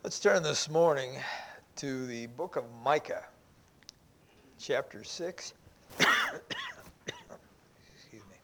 Let's turn this morning to the book of Micah, chapter 6. Excuse me.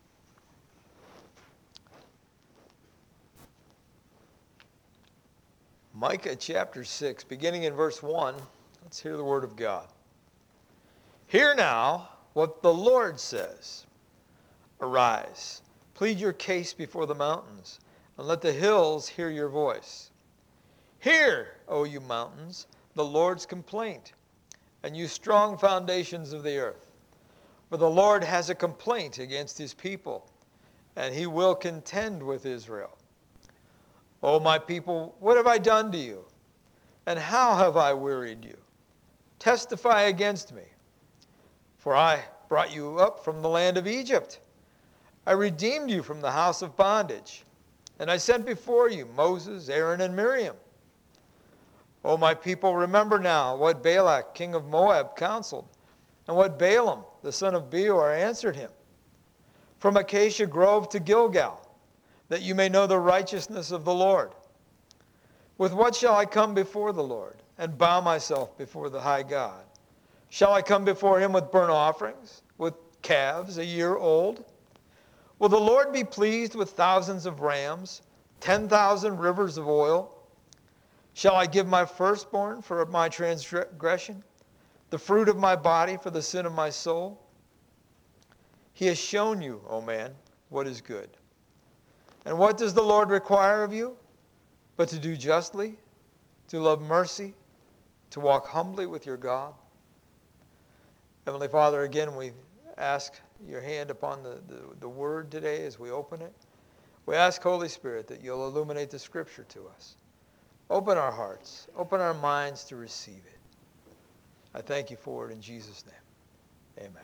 Micah chapter 6, beginning in verse 1. Let's hear the word of God. Hear now what the Lord says. Arise, plead your case before the mountains, and let the hills hear your voice. Hear, O you mountains, the Lord's complaint, and you strong foundations of the earth. For the Lord has a complaint against his people, and he will contend with Israel. O my people, what have I done to you? And how have I wearied you? Testify against me. For I brought you up from the land of Egypt. I redeemed you from the house of bondage. And I sent before you Moses, Aaron, and Miriam. O my people, remember now what Balak, king of Moab, counseled, and what Balaam, the son of Beor, answered him. From Acacia Grove to Gilgal, that you may know the righteousness of the Lord. With what shall I come before the Lord, and bow myself before the high God? Shall I come before him with burnt offerings, with calves a year old? Will the Lord be pleased with thousands of rams, 10,000 rivers of oil? Shall I give my firstborn for my transgression, the fruit of my body for the sin of my soul? He has shown you, O man, what is good. And what does the Lord require of you? But to do justly, to love mercy, to walk humbly with your God. Heavenly Father, again, we ask your hand upon the word today as we open it. We ask, Holy Spirit, that you'll illuminate the scripture to us. Open our hearts, open our minds to receive it. I thank you for it in Jesus' name. Amen.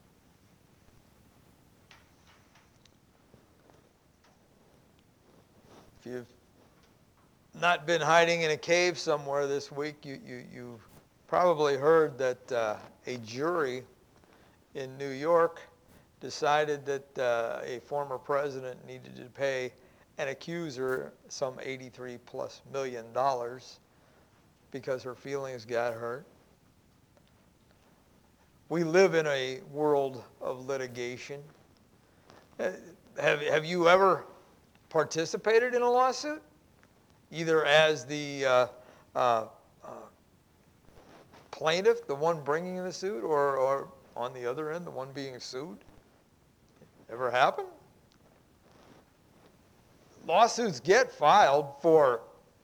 If you've not been hiding in a cave somewhere this week, you've probably heard that a jury in New York decided that a former president needed to pay an accuser some $83+ million because her feelings got hurt. We live in a world of litigation. Have you ever participated in a lawsuit, either as the plaintiff, the one bringing the suit, or on the other end, the one being sued? Ever happen? Lawsuits get filed for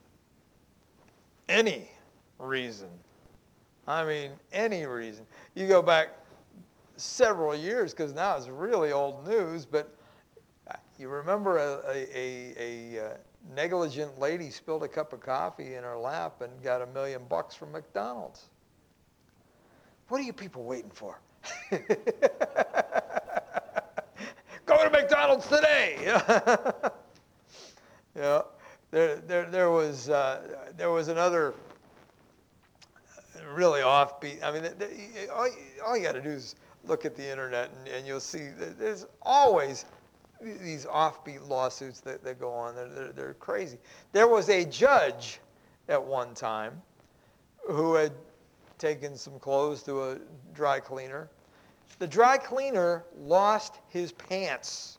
any reason. I mean, any reason. You go back several years, because now it's really old news, but you remember a negligent lady spilled a cup of coffee in her lap and got $1 million from McDonald's. What are you people waiting for? Go to McDonald's today. Yeah, there was another really offbeat. I mean, all you got to do is look at the internet, and you'll see there's always these offbeat lawsuits that go on. They're crazy. There was a judge at one time who had taken some clothes to a dry cleaner. The dry cleaner lost his pants.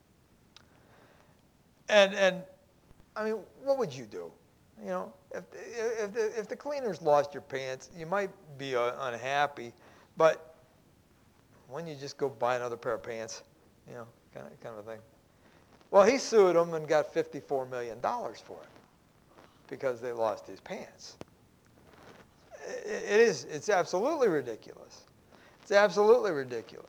And I mean, what would you do? You know, if the cleaner's lost your pants, you might be unhappy, but wouldn't you just go buy another pair of pants? You know, kind of thing. Well, he sued them and got $54 million for it because they lost his pants. It's absolutely ridiculous. It's absolutely ridiculous.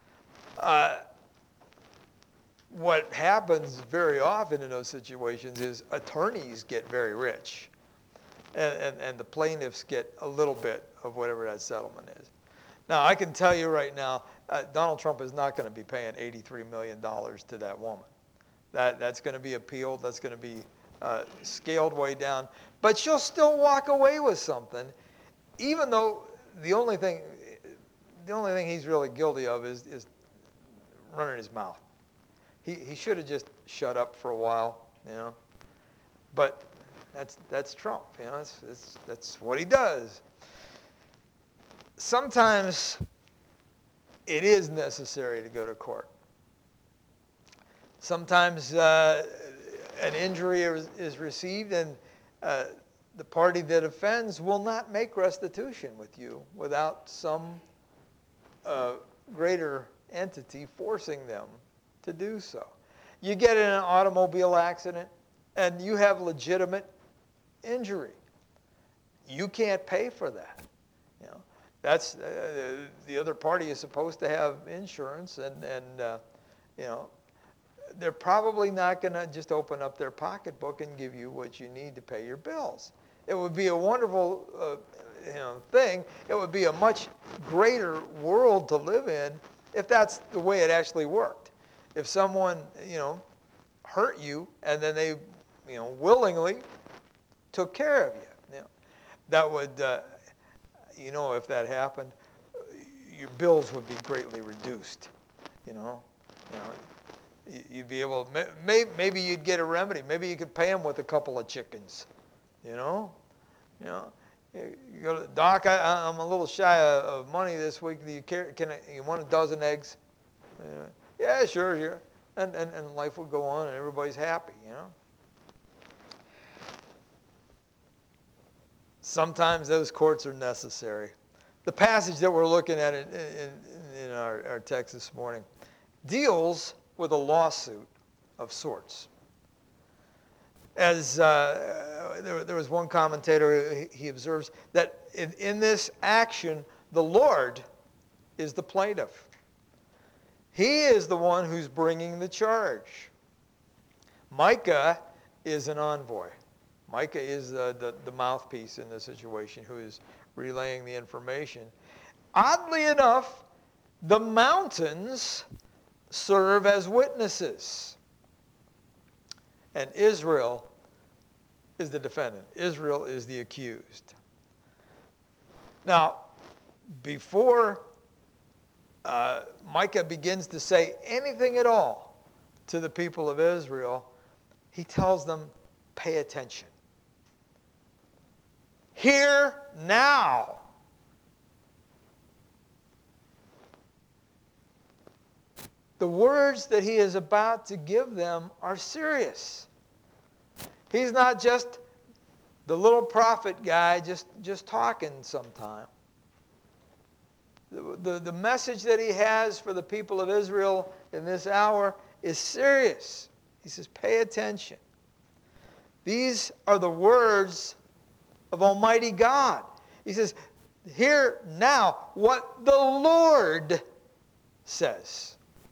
What happens very often in those situations is attorneys get very rich, and the plaintiffs get a little bit of whatever that settlement is. Now, I can tell you right now, Donald Trump is not going to be paying $83 million to that woman. That's going to be appealed. That's going to be scaled way down. But she'll still walk away with something, even though the only thing he's really guilty of is running his mouth. He should have just shut up for a while, you know. But That's Trump. That's what he does. Sometimes it is necessary to go to court. Sometimes an injury is received, and the party that offends will not make restitution with you without some greater entity forcing them to do so. You get in an automobile accident, and you have legitimate injury. You can't pay for that. That's the other party is supposed to have insurance, and they're probably not going to just open up their pocketbook and give you what you need to pay your bills. It would be a wonderful thing. It would be a much greater world to live in if that's the way it actually worked. If someone hurt you and then they willingly took care of you, that would if that happened, your bills would be greatly reduced. You'd be able, maybe you'd get a remedy. Maybe you could pay them with a couple of chickens. You go to Doc, I'm a little shy of money this week. You want a dozen eggs? Yeah, sure. And life will go on, and everybody's happy. Sometimes those courts are necessary. The passage that we're looking at in our text this morning deals with a lawsuit of sorts. As there was one commentator, he observes that in this action, the Lord is the plaintiff. He is the one who's bringing the charge. Micah is an envoy. Micah is the mouthpiece in the situation who is relaying the information. Oddly enough, the mountains serve as witnesses. And Israel is the defendant. Israel is the accused. Now, before Micah begins to say anything at all to the people of Israel, he tells them, pay attention. Hear now. The words that he is about to give them are serious. He's not just the little prophet guy just talking sometime. The message that he has for the people of Israel in this hour is serious. He says, pay attention. These are the words of Almighty God. He says, hear now what the Lord says.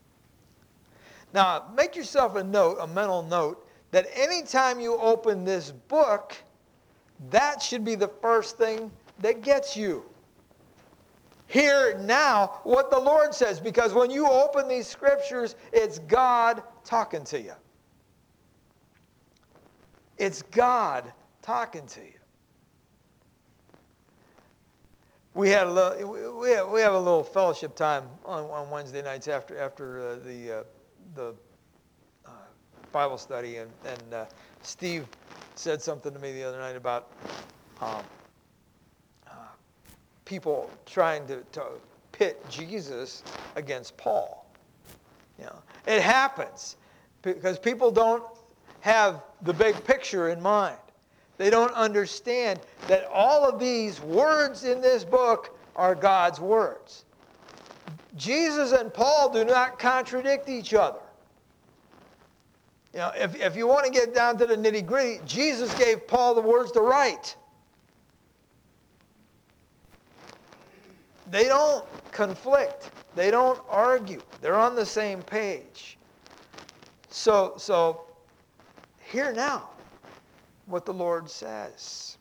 Now, make yourself a mental note, that anytime you open this book, that should be the first thing that gets you. Hear now what the Lord says, because when you open these scriptures, it's God talking to you. It's God talking to you. We have a little fellowship time on Wednesday nights after the Bible study, and Steve said something to me the other night about people trying to pit Jesus against Paul. It happens because people don't have the big picture in mind. They don't understand that all of these words in this book are God's words. Jesus and Paul do not contradict each other. If you want to get down to the nitty-gritty, Jesus gave Paul the words to write. They don't conflict. They don't argue. They're on the same page. So hear now what the Lord says.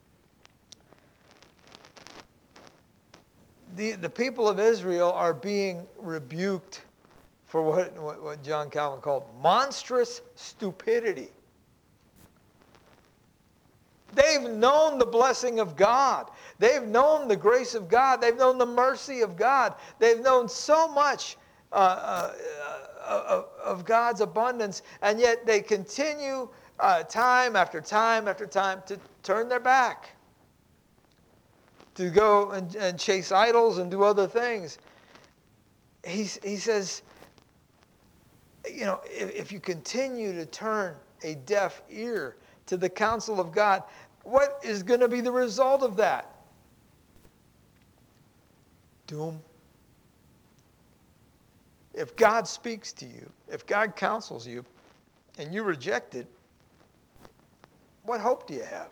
The people of Israel are being rebuked for what John Calvin called monstrous stupidity. They've known the blessing of God. They've known the grace of God. They've known the mercy of God. They've known so much of God's abundance, and yet they continue time after time after time to turn their back, to go and chase idols and do other things. He says, if you continue to turn a deaf ear to the counsel of God, what is going to be the result of that? Doom. If God speaks to you, if God counsels you, and you reject it, what hope do you have?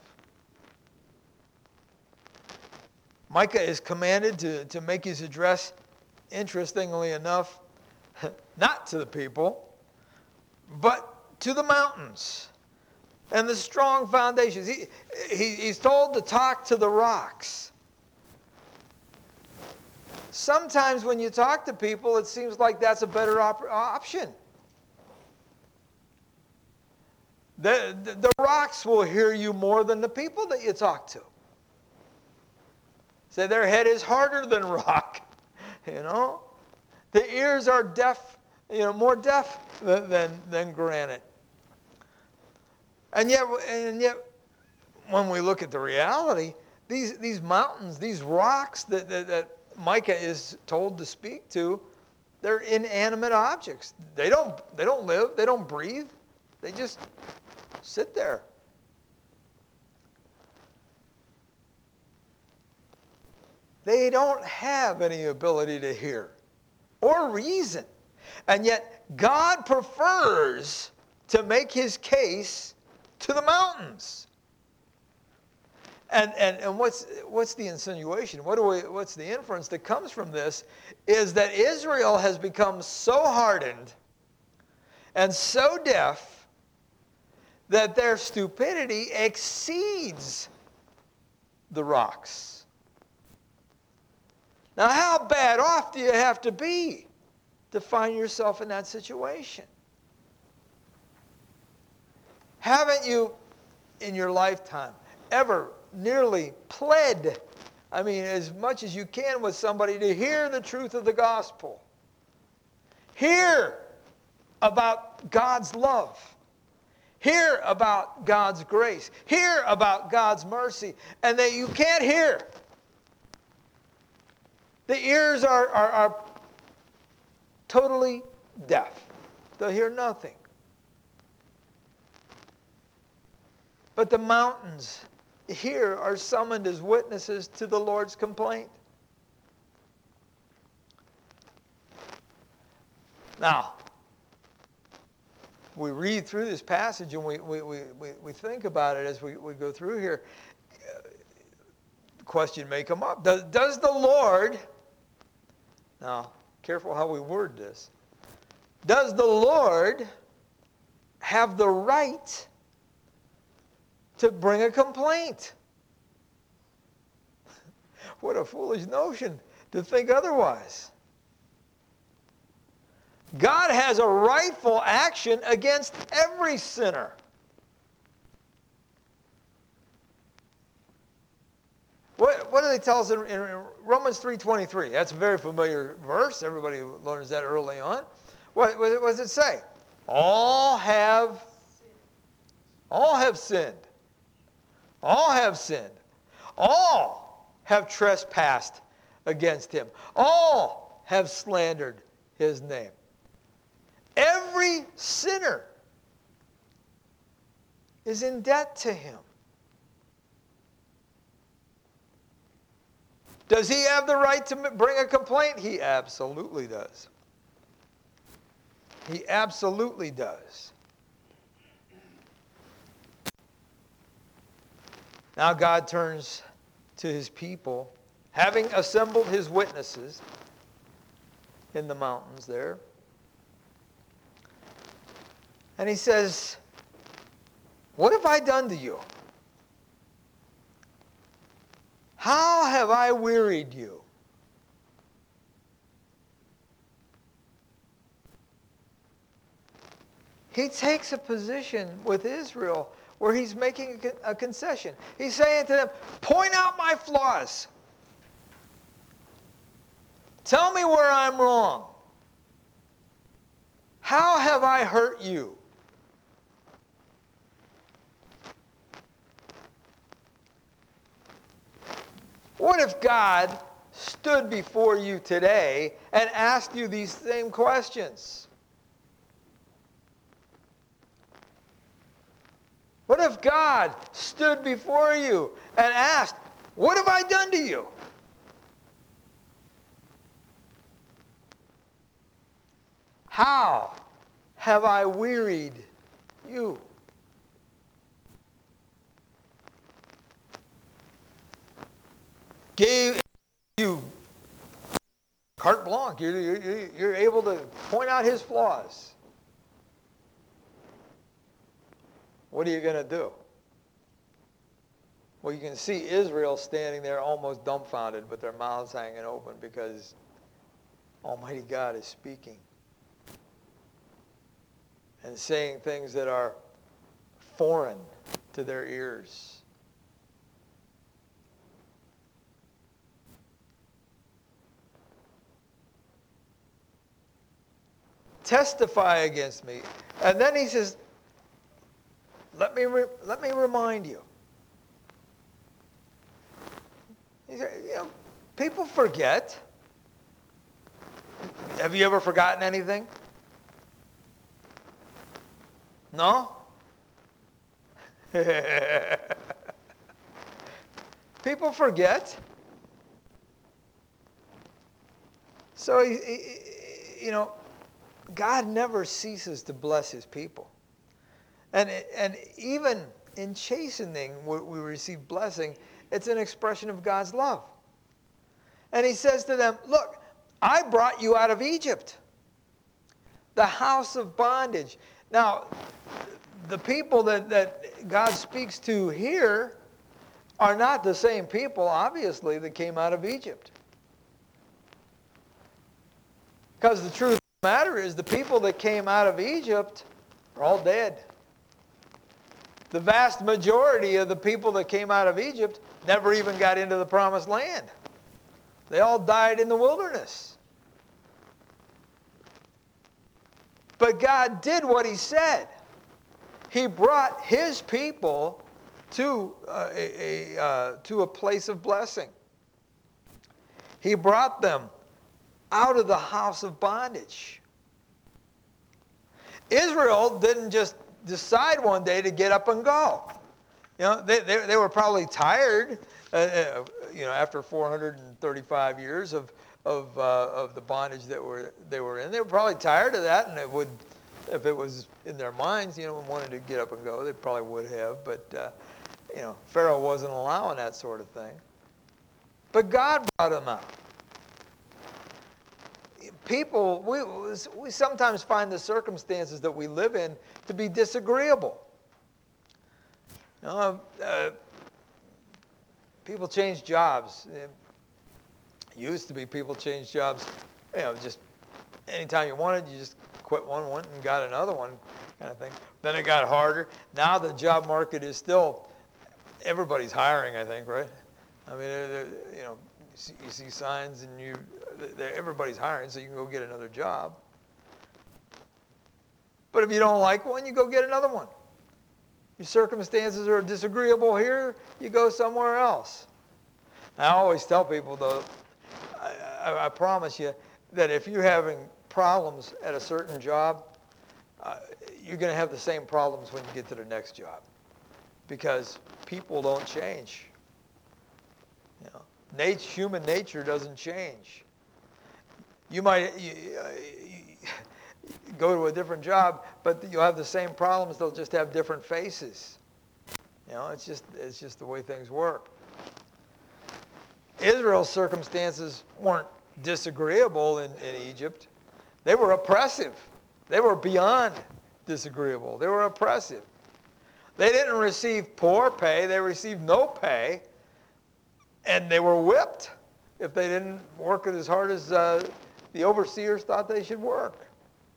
Micah is commanded to make his address, interestingly enough, not to the people, but to the mountains and the strong foundations. He's told to talk to the rocks. Sometimes when you talk to people, it seems like that's a better option. The rocks will hear you more than the people that you talk to. Say their head is harder than rock, The ears are deaf, more deaf than granite. And yet, when we look at the reality, these mountains, these rocks that Micah is told to speak to, they're inanimate objects. They don't live. They don't breathe. They just sit there. They don't have any ability to hear or reason. And yet God prefers to make his case to the mountains. And what's the insinuation? What's the inference that comes from this? Is that Israel has become so hardened and so deaf that their stupidity exceeds the rocks. Now, how bad off do you have to be to find yourself in that situation? Haven't you, in your lifetime, ever nearly pled, as much as you can with somebody to hear the truth of the gospel? Hear about God's love. Hear about God's grace. Hear about God's mercy. And that you can't hear. The ears are totally deaf. They'll hear nothing. But the mountains here are summoned as witnesses to the Lord's complaint. Now, we read through this passage and we think about it as we go through here. The question may come up. Does the Lord, now careful how we word this, does the Lord have the right to bring a complaint? What a foolish notion to think otherwise. God has a rightful action against every sinner. What do they tell us in Romans 3:23? That's a very familiar verse. Everybody learns that early on. What does it say? All have sinned. All have sinned. All have trespassed against him. All have slandered his name. Every sinner is in debt to him. Does he have the right to bring a complaint? He absolutely does. He absolutely does. Now God turns to his people, having assembled his witnesses in the mountains there. And he says, what have I done to you? How have I wearied you? He takes a position with Israel where he's making a concession. He's saying to them, point out my flaws. Tell me where I'm wrong. How have I hurt you? What if God stood before you today and asked you these same questions? What if God stood before you and asked, what have I done to you? How have I wearied you? Gave you carte blanche. You're able to point out his flaws. What are you going to do? Well, you can see Israel standing there almost dumbfounded with their mouths hanging open because Almighty God is speaking and saying things that are foreign to their ears. Testify against me. And then he says, let me remind you. He said, people forget. Have you ever forgotten anything? No? People forget. So, God never ceases to bless his people. And even in chastening, we receive blessing. It's an expression of God's love. And he says to them, look, I brought you out of Egypt, the house of bondage. Now, the people that God speaks to here are not the same people, obviously, that came out of Egypt. Because the truth of the matter is the people that came out of Egypt are all dead. The vast majority of the people that came out of Egypt never even got into the promised land. They all died in the wilderness. But God did what he said. He brought his people to a place of blessing. He brought them out of the house of bondage. Israel didn't just decide one day to get up and go. They were probably tired, after 435 years of the bondage that they were in. They were probably tired of that, and if it was in their minds, wanted to get up and go, they probably would have. But Pharaoh wasn't allowing that sort of thing. But God brought them out. People, we sometimes find the circumstances that we live in to be disagreeable. People change jobs. It used to be people changed jobs, just anytime you wanted, you just quit one, went and got another one kind of thing. Then it got harder. Now the job market is still, everybody's hiring, I think, right? I mean, you see signs and everybody's hiring, so you can go get another job. But if you don't like one, you go get another one. Your circumstances are disagreeable here, you go somewhere else. I always tell people, though, I promise you that if you're having problems at a certain job, you're going to have the same problems when you get to the next job. Because people don't change. Human nature doesn't change. You might go to a different job, but you'll have the same problems. They'll just have different faces. It's just the way things work. Israel's circumstances weren't disagreeable in Egypt. They were oppressive. They were beyond disagreeable. They were oppressive. They didn't receive poor pay. They received no pay. And they were whipped if they didn't work as hard as the overseers thought they should work.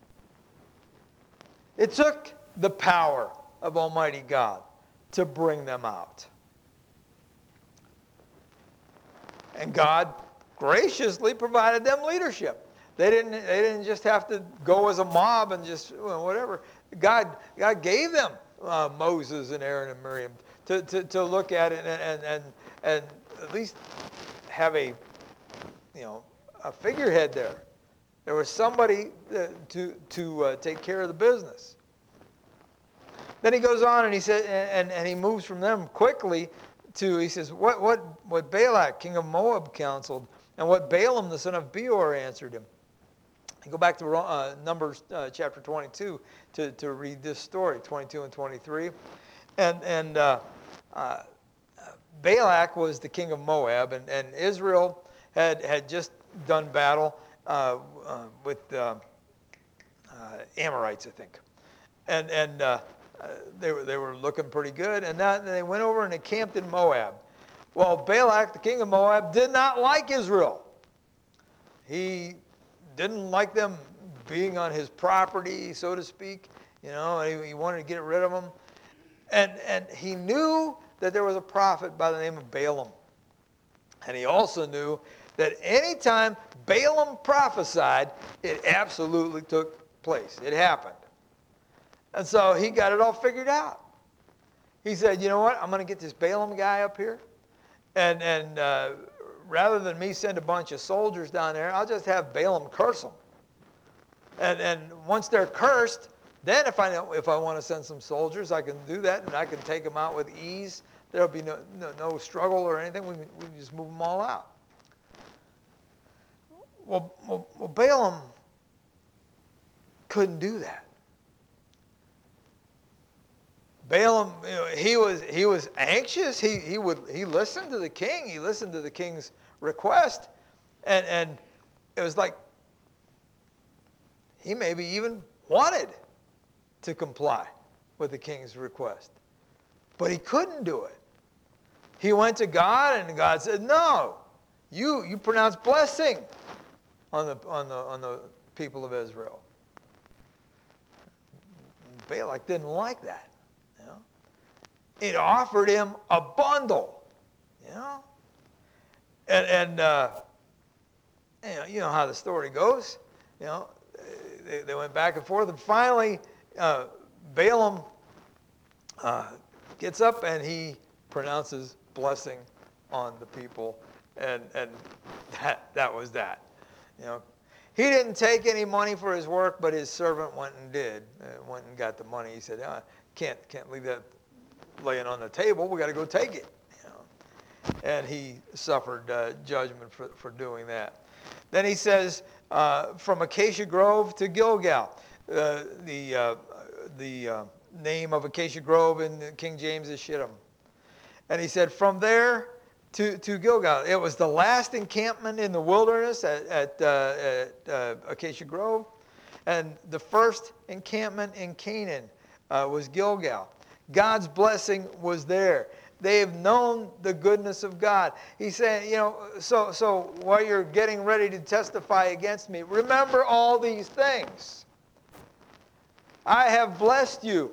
It took the power of Almighty God to bring them out. And God graciously provided them leadership. They didn't just have to go as a mob and just whatever. God gave them Moses and Aaron and Miriam to look at it and at least have a figurehead there. There was somebody to take care of the business. Then he goes on and he said, and he moves from them quickly to, he says, what Balak, king of Moab, counseled, and what Balaam, the son of Beor, answered him. You go back to Numbers chapter 22 to read this story, 22 and 23. And Balak was the king of Moab, and Israel had just done battle with Amorites, I think. And they were looking pretty good, and they went over and they camped in Moab. Well, Balak, the king of Moab, did not like Israel. He didn't like them being on his property, so to speak. He wanted to get rid of them. And he knew that there was a prophet by the name of Balaam. And he also knew that any time Balaam prophesied, it absolutely took place. It happened. And so he got it all figured out. He said, you know what? I'm going to get this Balaam guy up here. And rather than me send a bunch of soldiers down there, I'll just have Balaam curse them. And once they're cursed, then if I want to send some soldiers, I can do that, and I can take them out with ease. There'll be no struggle or anything. We just move them all out. Well, Balaam couldn't do that. Balaam, he was anxious. He listened to the king. He listened to the king's request, and it was like he maybe even wanted to comply with the king's request, but he couldn't do it. He went to God, and God said, "No, you pronounce blessing on the people of Israel." Balak didn't like that. It offered him a bundle, and you know how the story goes. They went back and forth, and finally Balaam gets up and he pronounces blessing on the people, and that was that. He didn't take any money for his work, but his servant went and got the money. He said, can't leave that laying on the table. We got to go take it. And he suffered judgment for doing that. Then he says, from Acacia Grove to Gilgal. The name of Acacia Grove in King James is Shittim. And he said, from there to Gilgal. It was the last encampment in the wilderness at Acacia Grove. And the first encampment in Canaan was Gilgal. God's blessing was there. They have known the goodness of God. He said, so while you're getting ready to testify against me, remember all these things. I have blessed you.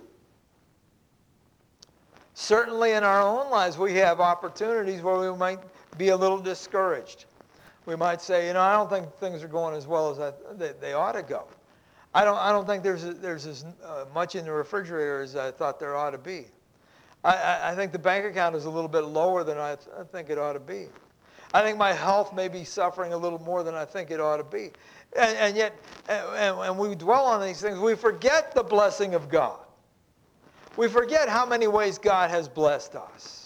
Certainly in our own lives, we have opportunities where we might be a little discouraged. We might say, I don't think things are going as well as they ought to go. I don't think there's as much in the refrigerator as I thought there ought to be. I think the bank account is a little bit lower than I think it ought to be. I think my health may be suffering a little more than I think it ought to be. And yet, we dwell on these things. We forget the blessing of God. We forget how many ways God has blessed us.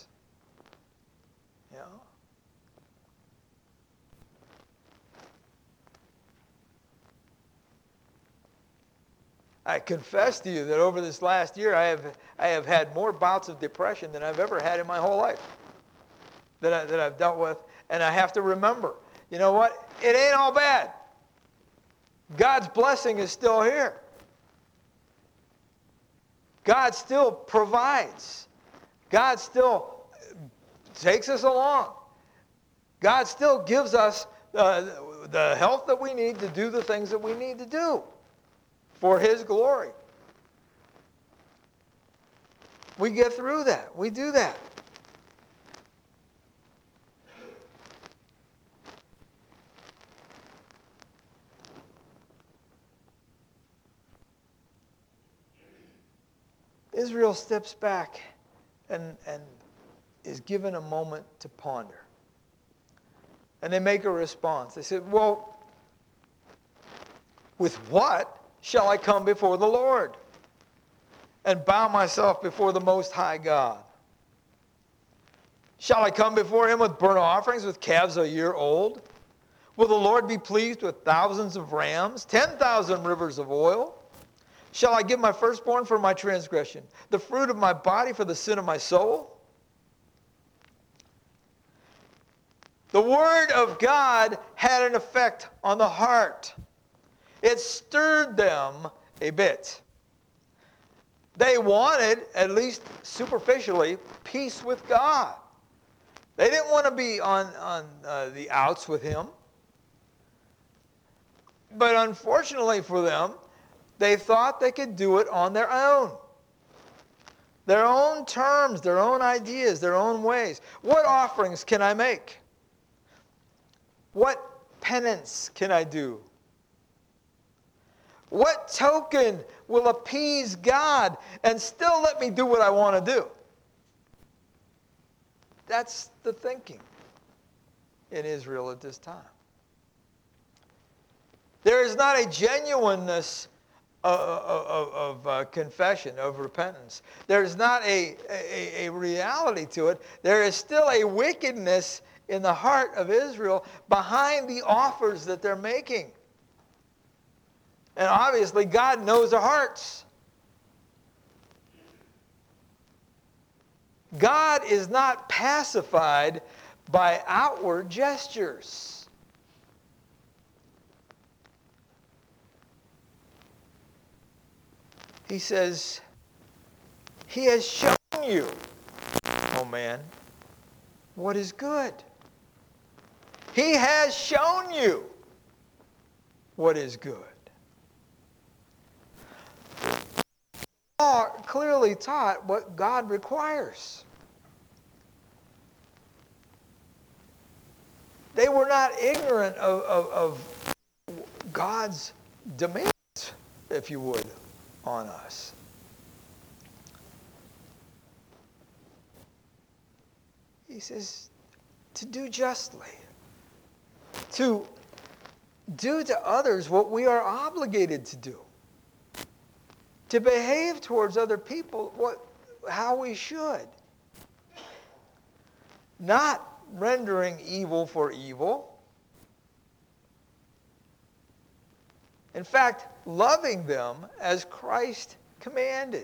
I confess to you that over this last year, I have had more bouts of depression than I've ever had in my whole life that I've dealt with. And I have to remember, you know what? It ain't all bad. God's blessing is still here. God still provides. God still takes us along. God still gives us the health that we need to do the things that we need to do for His glory. We get through that. We do that. Israel steps back and is given a moment to ponder. And they make a response. They said, well, with what shall I come before the Lord and bow myself before the Most High God? Shall I come before him with burnt offerings, with calves a year old? Will the Lord be pleased with thousands of rams, 10,000 rivers of oil? Shall I give my firstborn for my transgression, the fruit of my body for the sin of my soul? The Word of God had an effect on the heart. It stirred them a bit. They wanted, at least superficially, peace with God. They didn't want to be on the outs with him. But unfortunately for them, they thought they could do it on their own. Their own terms, their own ideas, their own ways. What offerings can I make? What penance can I do? What token will appease God and still let me do what I want to do? That's the thinking in Israel at this time. There is not a genuineness of confession, of repentance. There is not a reality to it. There is still a wickedness in the heart of Israel behind the offers that they're making. And obviously, God knows their hearts. God is not pacified by outward gestures. He says, he has shown you, oh man, what is good. He has shown you what is good. Law clearly taught what God requires. They were not ignorant of God's demands, if you would, on us. He says, to do justly, to do to others what we are obligated to do, to behave towards other people how we should, not rendering evil for evil. In fact, loving them as Christ commanded.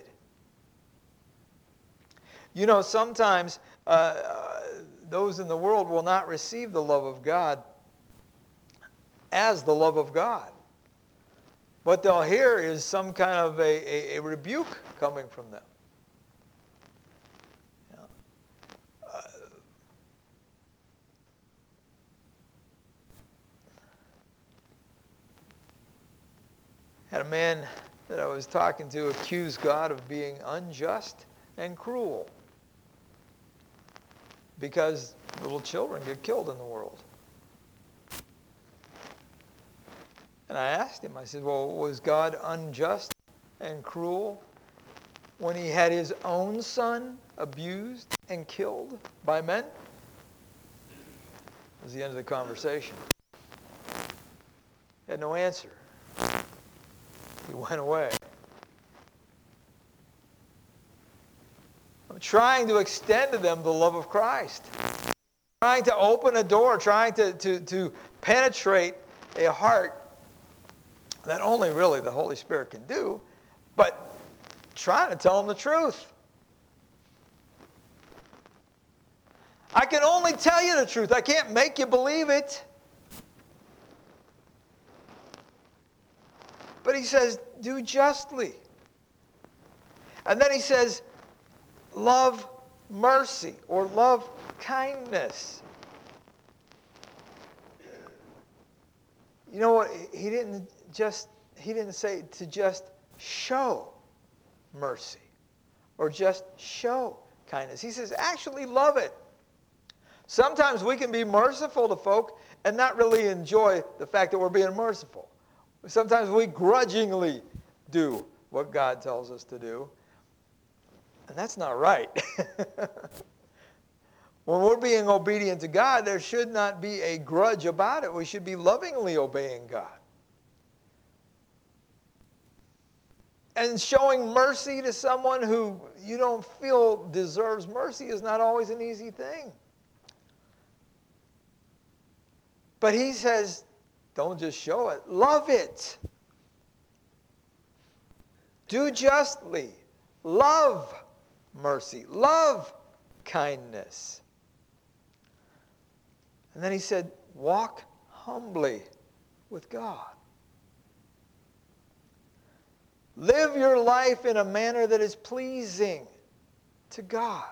You know, sometimes those in the world will not receive the love of God as the love of God. What they'll hear is some kind of a rebuke coming from them. You know, had a man that I was talking to accuse God of being unjust and cruel because little children get killed in the world. And I asked him, I said, well, was God unjust and cruel when he had his own son abused and killed by men? That was the end of the conversation. He had no answer. He went away. I'm trying to extend to them the love of Christ. Trying to open a door, trying to penetrate a heart that only really the Holy Spirit can do, but trying to tell them the truth. I can only tell you the truth. I can't make you believe it. But he says, do justly. And then he says, love mercy or love kindness. You know what? He didn't say to just show mercy or just show kindness. He says, actually love it. Sometimes we can be merciful to folk and not really enjoy the fact that we're being merciful. Sometimes we grudgingly do what God tells us to do. And that's not right. When we're being obedient to God, there should not be a grudge about it. We should be lovingly obeying God. And showing mercy to someone who you don't feel deserves mercy is not always an easy thing. But he says, don't just show it, love it. Do justly. Love mercy. Love kindness. And then he said, walk humbly with God. Live your life in a manner that is pleasing to God.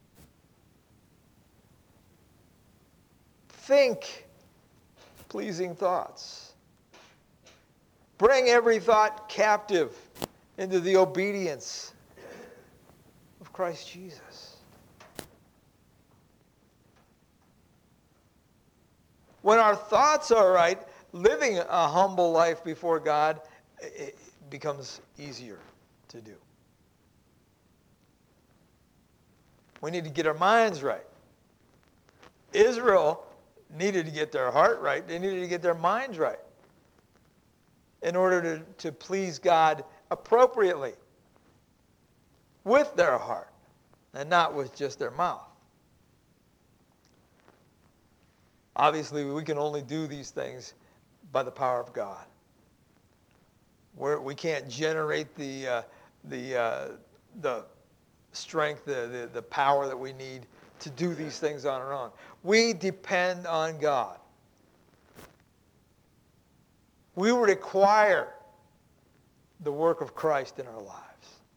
Think pleasing thoughts. Bring every thought captive into the obedience of Christ Jesus. When our thoughts are right, living a humble life before God, it becomes easier to do. We need to get our minds right. Israel needed to get their heart right. They needed to get their minds right in order to please God appropriately with their heart and not with just their mouth. Obviously, we can only do these things by the power of God. We can't generate the strength, the power that we need to do these things on our own. We depend on God. We require the work of Christ in our lives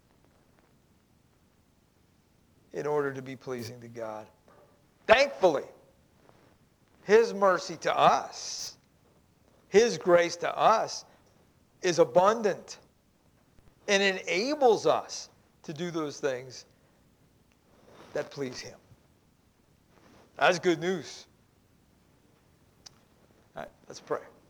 in order to be pleasing to God. Thankfully, His mercy to us, His grace to us is abundant and enables us to do those things that please Him. That's good news. All right, let's pray.